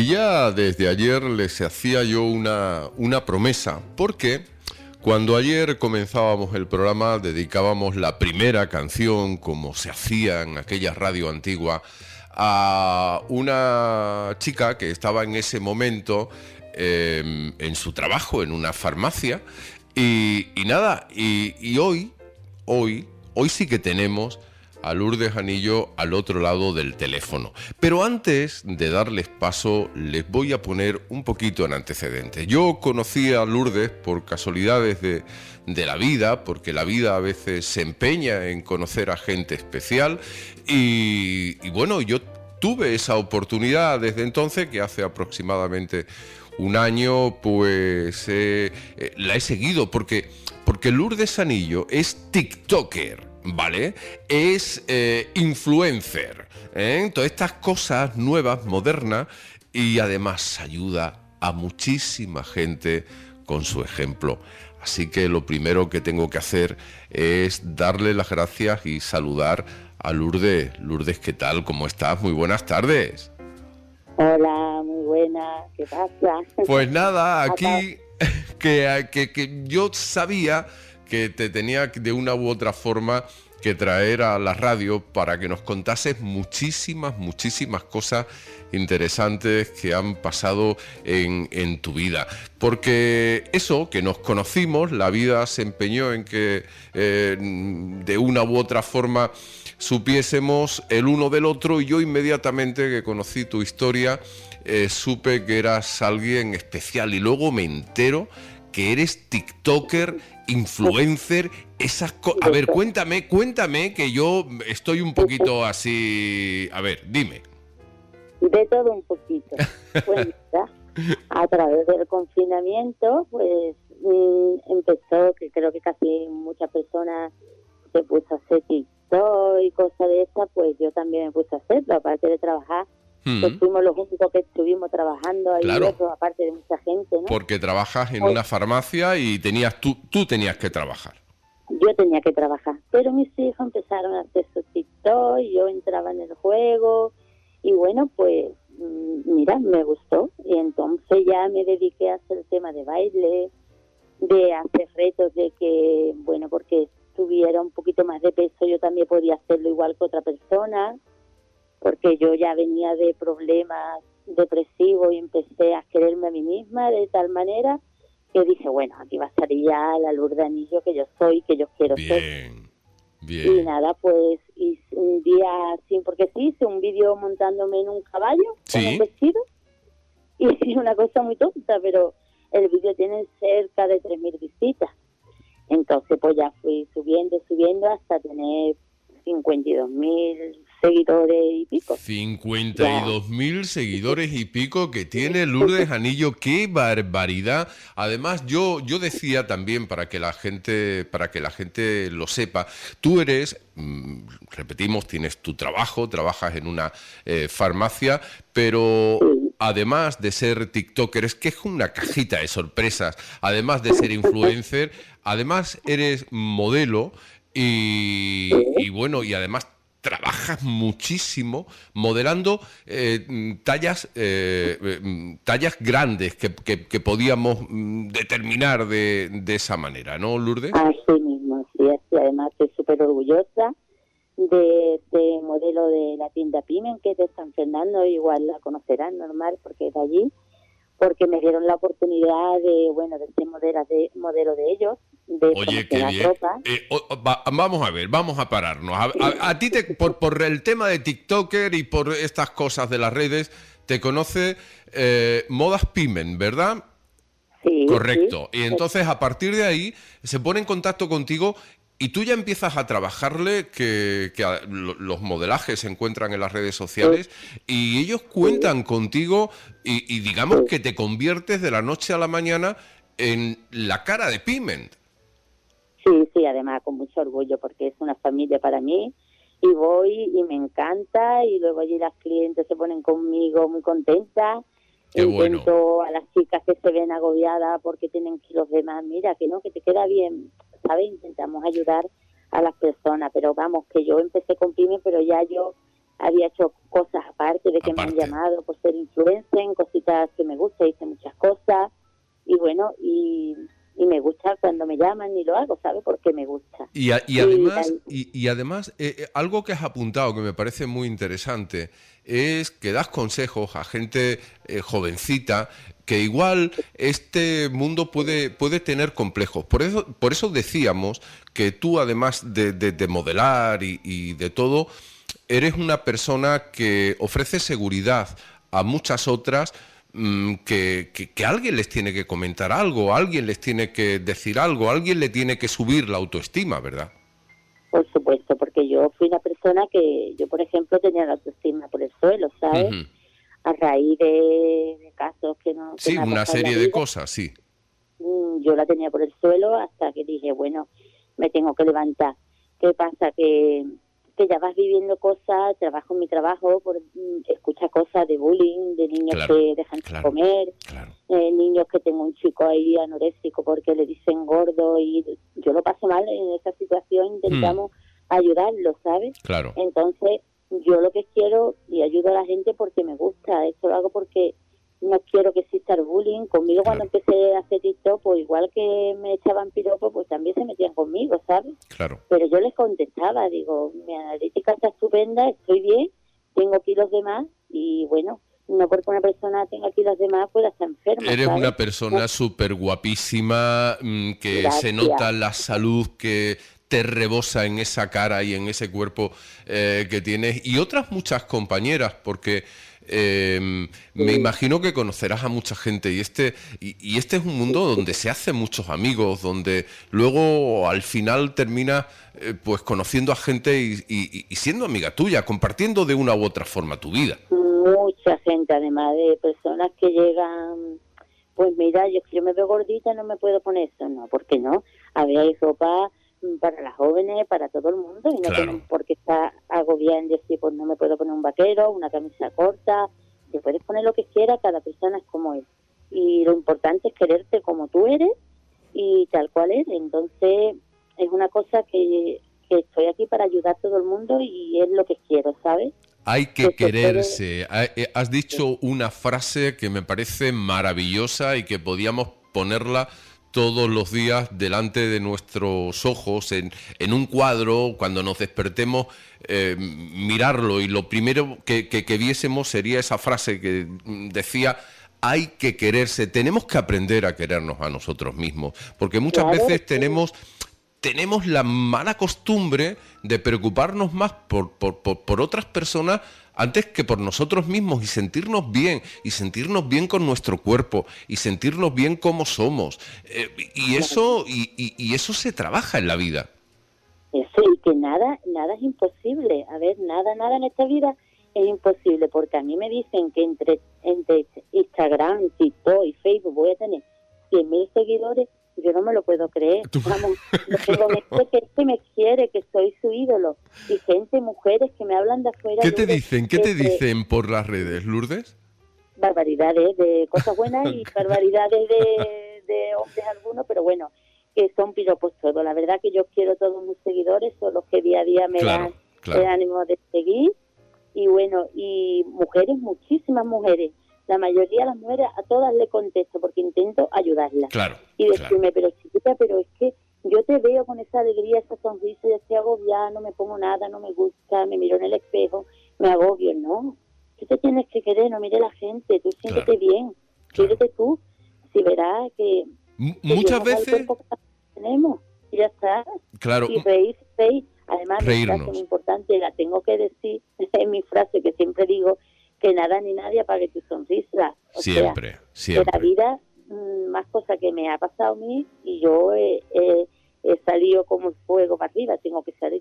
ya desde ayer les hacía yo una promesa, porque cuando ayer comenzábamos el programa dedicábamos la primera canción, como se hacía en aquella radio antigua, a una chica que estaba en ese momento en su trabajo, en una farmacia, y hoy sí que tenemos a Lourdes Anillo al otro lado del teléfono. Pero antes de darles paso, les voy a poner un poquito en antecedentes. Yo conocí a Lourdes por casualidades de la vida, porque la vida a veces se empeña en conocer a gente especial, y bueno, yo tuve esa oportunidad desde entonces, que hace aproximadamente un año, pues la he seguido, porque Lourdes Anillo es TikToker, ¿vale? Es influencer, todas estas cosas nuevas, modernas, y además ayuda a muchísima gente con su ejemplo. Así que lo primero que tengo que hacer es darle las gracias y saludar a Lourdes. Lourdes, ¿qué tal? ¿Cómo estás? Muy buenas tardes. Hola, muy buena. ¿Qué pasa? Pues nada, aquí que yo sabía que te tenía de una u otra forma que traer a la radio para que nos contases muchísimas cosas interesantes que han pasado en tu vida. Porque eso, que nos conocimos, la vida se empeñó en que de una u otra forma supiésemos el uno del otro, y yo inmediatamente que conocí tu historia supe que eras alguien especial, y luego me entero que eres TikToker, influencer, esas cosas. A ver, cuéntame, que yo estoy un poquito así. A ver, dime. De todo un poquito. Pues mira, a través del confinamiento, pues empezó, que creo que casi muchas personas se puso a hacer TikTok y cosas de esas, pues yo también me puse a hacerlo, aparte de trabajar. Pues fuimos los únicos que estuvimos trabajando ahí, claro, eso, aparte de mucha gente, ¿no? Porque trabajas en una farmacia y tú tenías que trabajar. Yo tenía que trabajar, pero mis hijos empezaron a hacer su TikTok, y yo entraba en el juego, y bueno, pues mira, me gustó, y entonces ya me dediqué a hacer el tema de baile, de hacer retos de que, bueno, porque tuviera un poquito más de peso yo también podía hacerlo igual que otra persona, porque yo ya venía de problemas depresivos y empecé a quererme a mí misma de tal manera que dije, bueno, aquí va a salir ya la Lourdes Anillo que yo soy, que yo quiero ser. Bien. Y nada, pues hice un día así, porque sí, hice un vídeo montándome en un caballo con un vestido, y es una cosa muy tonta, pero el vídeo tiene cerca de 3.000 visitas. Entonces pues ya fui subiendo hasta tener 52.000 seguidores y pico. 52.000 seguidores y pico que tiene Lourdes Anillo. ¡Qué barbaridad! Además, yo decía también, para que la gente lo sepa, tú eres, repetimos, tienes tu trabajo, trabajas en una farmacia, pero además de ser TikToker, es que es una cajita de sorpresas. Además de ser influencer, además eres modelo, y bueno, y además trabajas muchísimo modelando tallas grandes que podíamos determinar de esa manera, ¿no, Lourdes? Así mismo, sí, así. Además estoy súper orgullosa de este modelo de la tienda Pimen, que es de San Fernando, igual la conocerán, normal, porque es de allí, porque me dieron la oportunidad de, bueno, de ser modelo de ellos, de Oye, qué bien. ropa. Vamos a ver, vamos a pararnos. A ti, por el tema de TikToker y por estas cosas de las redes, te conoce Modas Pimen, ¿verdad? Sí. Correcto. Sí. Y entonces, a partir de ahí, se pone en contacto contigo y tú ya empiezas a trabajarle, que los modelajes se encuentran en las redes sociales, y ellos cuentan contigo y digamos que te conviertes de la noche a la mañana en la cara de Piment. Sí, además con mucho orgullo, porque es una familia para mí, y voy y me encanta, y luego allí las clientes se ponen conmigo muy contentas. Qué Intento bueno. a las chicas que se ven agobiadas porque tienen kilos de más, mira, que no, que te queda bien, ¿sabes? Intentamos ayudar a las personas, pero vamos, que yo empecé con Pyme, pero ya yo había hecho cosas aparte de que me han llamado por ser influencer, en cositas que me gustan, hice muchas cosas, y bueno, y me gusta cuando me llaman y lo hago, ¿sabes? Porque me gusta. Y además, algo que has apuntado que me parece muy interesante es que das consejos a gente jovencita que igual este mundo puede tener complejos. Por eso decíamos que tú, además de modelar y de todo, eres una persona que ofrece seguridad a muchas otras, que alguien les tiene que comentar algo, alguien les tiene que decir algo, alguien le tiene que subir la autoestima, ¿verdad? Por supuesto, porque yo fui una persona que, yo por ejemplo, tenía la autoestima por el suelo, ¿sabes? Uh-huh. A raíz de casos que no... Sí, una serie de cosas, sí. Yo la tenía por el suelo hasta que dije, bueno, me tengo que levantar. ¿Qué pasa? Que ya vas viviendo cosas, trabajo en mi trabajo, escuchas cosas de bullying, de niños que dejan de comer, niños que tengo un chico ahí anoréxico porque le dicen gordo, y yo lo paso mal en esa situación, intentamos ayudarlo, ¿sabes? Claro. Entonces, yo lo que quiero, y ayudo a la gente porque me gusta, esto lo hago porque no quiero que exista el bullying. Conmigo cuando empecé a hacer TikTok, pues igual que me echaban piropos, pues también se metían conmigo, ¿sabes? Claro. Pero yo les contestaba, digo, mi analítica está estupenda, estoy bien, tengo kilos de más, y bueno, no porque una persona tenga kilos de más pueda estar enferma. Eres ¿sabes? una persona súper guapísima, que Gracias. Se nota la salud que te rebosa en esa cara y en ese cuerpo que tienes, y otras muchas compañeras, porque me imagino que conocerás a mucha gente, y este es un mundo donde se hacen muchos amigos, donde luego al final terminas pues conociendo a gente y siendo amiga tuya, compartiendo de una u otra forma tu vida. Mucha gente, además de personas que llegan, pues mira, yo me veo gordita, no me puedo poner eso, no, ¿por qué no? A ver, hay ropa para las jóvenes, para todo el mundo, y no tenemos por qué estar agobiada en decir, pues no me puedo poner un vaquero, una camisa corta. Te puedes poner lo que quieras, cada persona es como es, y lo importante es quererte como tú eres y tal cual eres. Entonces es una cosa que estoy aquí para ayudar a todo el mundo, y es lo que quiero, ¿sabes? Hay que quererse. Has dicho una frase que me parece maravillosa y que podíamos ponerla todos los días delante de nuestros ojos, en un cuadro, cuando nos despertemos, mirarlo, y lo primero que viésemos sería esa frase que decía: hay que quererse. Tenemos que aprender a querernos a nosotros mismos, porque muchas veces tenemos la mala costumbre de preocuparnos más por otras personas antes que por nosotros mismos, y sentirnos bien con nuestro cuerpo, y sentirnos bien como somos, y eso se trabaja en la vida. Eso, y que nada es imposible. A ver, nada en esta vida es imposible, porque a mí me dicen que entre Instagram, TikTok y Facebook voy a tener 100.000 seguidores. Yo no me lo puedo creer. Vamos, que me quiere, que soy su ídolo. Y gente, mujeres que me hablan de afuera. ¿Qué te dicen? ¿Qué te dicen por las redes, Lourdes? Barbaridades de cosas buenas y barbaridades de hombres algunos, pero bueno, que son piropos todos. La verdad que yo quiero todos mis seguidores, son los que día a día me dan el ánimo de seguir. Y bueno, y mujeres, muchísimas mujeres. La mayoría de las mujeres, a todas le contesto porque intento ayudarlas. Y decirme, pero chiquita, pero es que yo te veo con esa alegría, esa sonrisa, yo estoy agobiada, no me pongo nada, no me gusta, me miro en el espejo, me agobio. No, tú te tienes que querer, no mire la gente, tú siéntete bien, quédate tú, si verás que muchas veces tenemos, y ya está. Y reír. Además, mi frase muy importante, la tengo que decir, es mi frase que siempre digo, que nada ni nadie apague tu sonrisa. Siempre. De la vida, más cosas que me ha pasado a mí, y yo he salido como fuego para arriba, tengo que salir.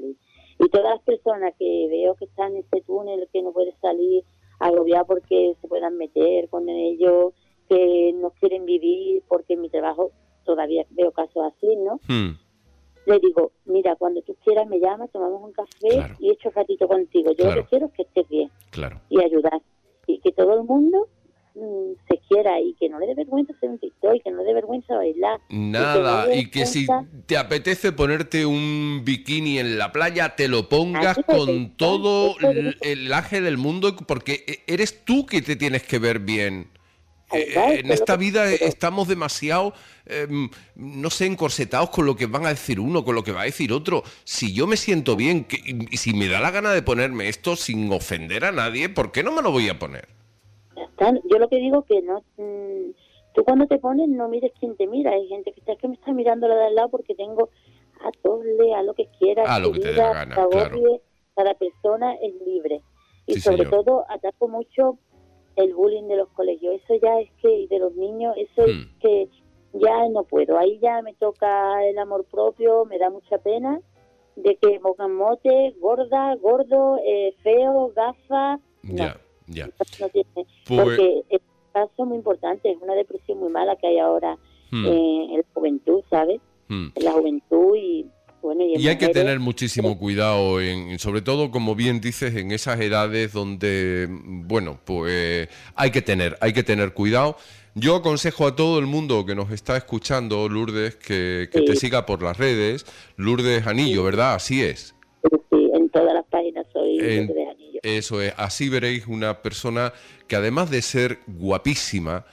Y todas las personas que veo que están en ese túnel, que no pueden salir, agobiadas porque se puedan meter con ellos, que no quieren vivir, porque en mi trabajo todavía veo casos así, ¿no? Le digo, mira, cuando tú quieras me llamas, tomamos un café y echo un ratito contigo. Yo lo que quiero es que estés bien y ayudar. Y que todo el mundo se quiera y que no le dé vergüenza hacer un TikTok y que no le dé vergüenza bailar. Nada, y que si te apetece ponerte un bikini en la playa, te lo pongas con todo el aje del mundo, porque eres tú que te tienes que ver bien. En esta vida estamos demasiado, no sé, encorsetados con lo que van a decir uno, con lo que va a decir otro. Si yo me siento bien y si me da la gana de ponerme esto sin ofender a nadie, ¿por qué no me lo voy a poner? Yo lo que digo que no, tú cuando te pones no mires quién te mira. Hay gente que me está mirando la de al lado porque tengo a todos, a lo que quieras, a lo que te dé la gana, claro. Cada persona es libre. Y sí, sobre señor. todo ataco mucho el bullying de los colegios. Eso ya es que, y de los niños, eso es que ya no puedo. Ahí ya me toca el amor propio, me da mucha pena de que pongan mote, gorda, gordo, feo, gafa. No. Ya. No tiene, porque es un caso muy importante, es una depresión muy mala que hay ahora en la juventud, ¿sabes? En la juventud y bueno, y hay que tener muchísimo cuidado, sobre todo, como bien dices, en esas edades donde, bueno, pues hay que tener cuidado. Yo aconsejo a todo el mundo que nos está escuchando, Lourdes, que te siga por las redes. Lourdes Anillo, ¿verdad? Así es. Sí, en todas las páginas soy Lourdes Anillo. Eso es, así veréis una persona que además de ser guapísima,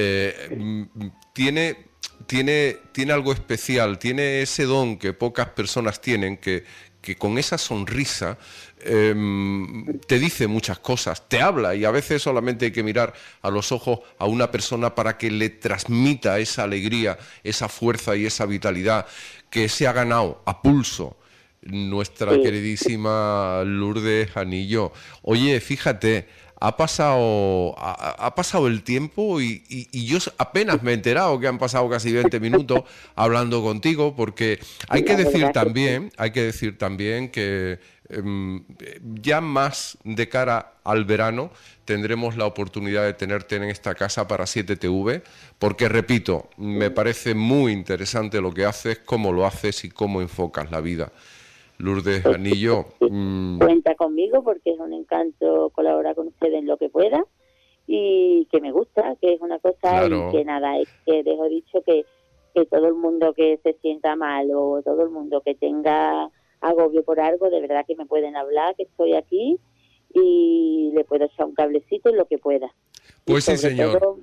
tiene algo especial, tiene ese don que pocas personas tienen, que con esa sonrisa te dice muchas cosas, te habla, y a veces solamente hay que mirar a los ojos a una persona para que le transmita esa alegría, esa fuerza y esa vitalidad que se ha ganado a pulso nuestra queridísima Lourdes Anillo. Oye, fíjate, ha pasado el tiempo y yo apenas me he enterado que han pasado casi 20 minutos hablando contigo, porque hay que decir también que ya más de cara al verano tendremos la oportunidad de tenerte en esta casa para 7TV, porque repito, me parece muy interesante lo que haces, cómo lo haces y cómo enfocas la vida. Lourdes Anillo. Cuenta conmigo porque es un encanto colaborar con ustedes en lo que pueda y que me gusta, que es una cosa claro. Y que nada, es que dejo dicho que todo el mundo que se sienta mal o todo el mundo que tenga agobio por algo, de verdad que me pueden hablar, que estoy aquí y le puedo echar un cablecito en lo que pueda. Pues sí, señor. Todo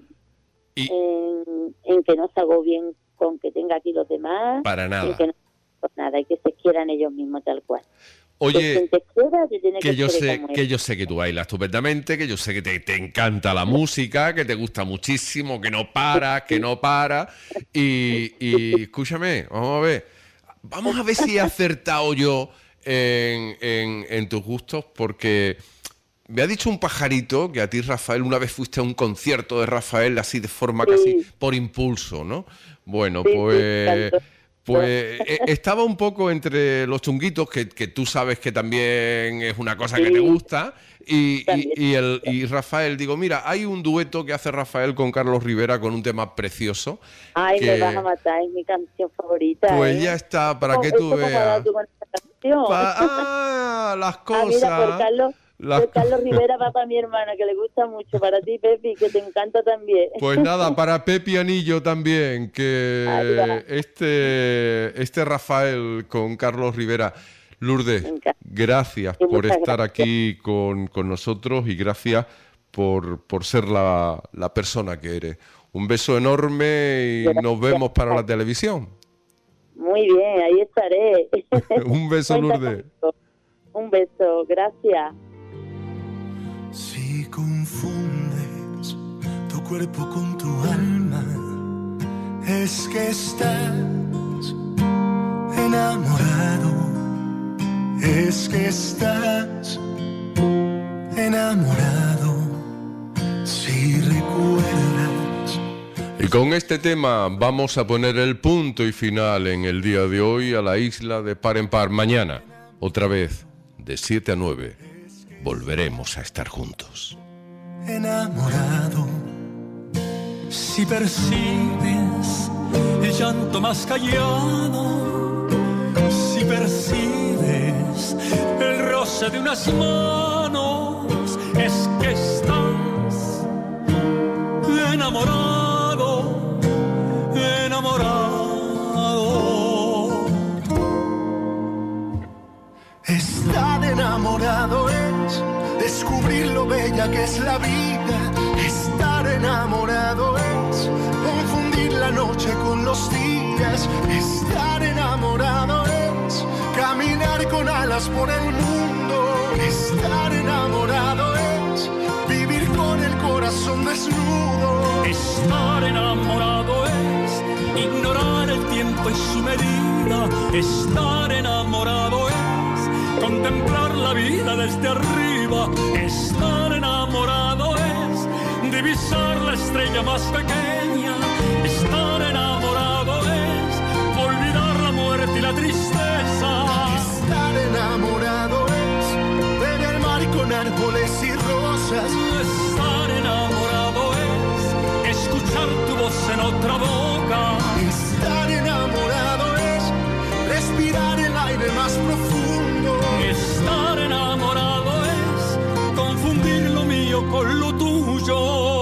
en que no se agobien con que tenga aquí los demás. Para nada. Nada, y que se quieran ellos mismos tal cual. Oye, que yo sé que tú bailas estupendamente, que yo sé que te encanta la música, que te gusta muchísimo, que no para, y escúchame, vamos a ver si he acertado yo en tus gustos, porque me ha dicho un pajarito que a ti, Rafael, una vez fuiste a un concierto de Rafael así de forma casi por impulso, ¿no? Bueno, pues estaba un poco entre los chunguitos, que tú sabes que también es una cosa que te gusta, y Rafael, digo, mira, hay un dueto que hace Rafael con Carlos Rivera con un tema precioso. Ay, me vas a matar, es mi canción favorita. Pues ya está, para que tú veas. Las cosas. Mira, Carlos Rivera va para mi hermana, que le gusta mucho, para ti, Pepi, que te encanta también. Pues nada, para Pepi Anillo también, que este Rafael con Carlos Rivera. Lourdes, gracias por estar aquí con nosotros y gracias por ser la persona que eres. Un beso enorme y nos vemos para la televisión. Muy bien, ahí estaré. Un beso, Lourdes. Un beso, gracias. Si confundes tu cuerpo con tu alma, es que estás enamorado, es que estás enamorado. Si recuerdas. Y con este tema vamos a poner el punto y final en el día de hoy a la isla de Par en Par. Mañana, otra vez, de 7 a 9. Volveremos a estar juntos. Enamorado, si percibes el llanto más callado, si percibes el roce de unas manos, es que estás enamorado. Estar enamorado es descubrir lo bella que es la vida. Estar enamorado es confundir la noche con los días. Estar enamorado es caminar con alas por el mundo. Estar enamorado es vivir con el corazón desnudo. Estar enamorado es ignorar el tiempo y su medida. Estar enamorado es contemplar la vida desde arriba. Estar enamorado es divisar la estrella más pequeña. Estar enamorado es olvidar la muerte y la tristeza. Estar enamorado es ver el mar con árboles y rosas. Estar enamorado es escuchar tu voz en otra boca. Estar enamorado es respirar el aire más profundo. Estar enamorado es confundir lo mío con lo tuyo.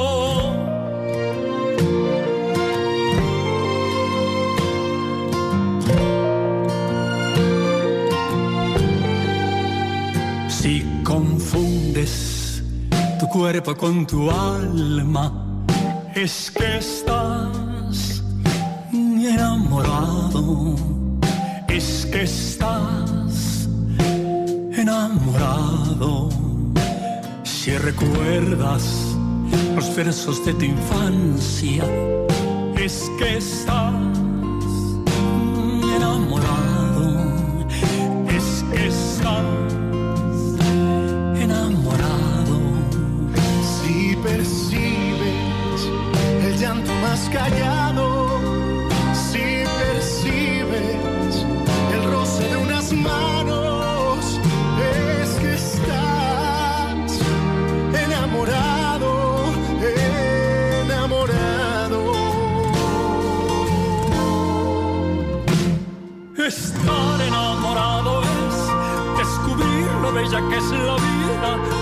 Si confundes tu cuerpo con tu alma, es que estás enamorado. Es que estás enamorado. Si recuerdas los versos de tu infancia, es que estás enamorado. Es que estás enamorado. Si percibes el llanto más callado, si percibes el roce de unas manos, es que estás enamorado, enamorado. Estar enamorado es descubrir lo bella que es la vida.